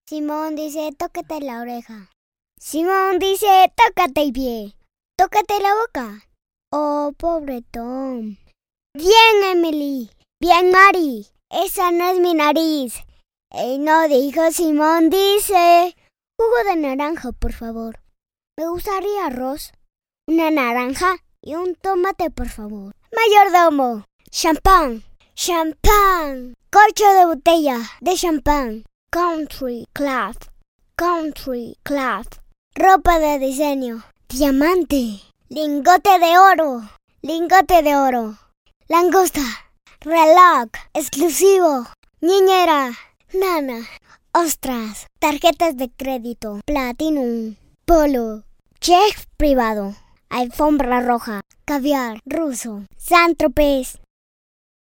Simón dice, tócate la oreja. Simón dice, tócate el pie. Tócate la boca. Oh, pobre Tom. Bien, Emily. Bien, Mari. Esa no es mi nariz. No dijo Simón, dice. Jugo de naranja, por favor. Me gustaría arroz, una naranja y un tomate, por favor. Mayordomo. Champán. Champán. Corcho de botella de champán. Country club. Country club. Ropa de diseño. Diamante. Lingote de oro. Lingote de oro. Langosta. Reloj. Exclusivo. Niñera. Nana. Ostras. Tarjetas de crédito. Platinum. Polo. Cheque privado. Alfombra roja. Caviar ruso. Saint-Tropez.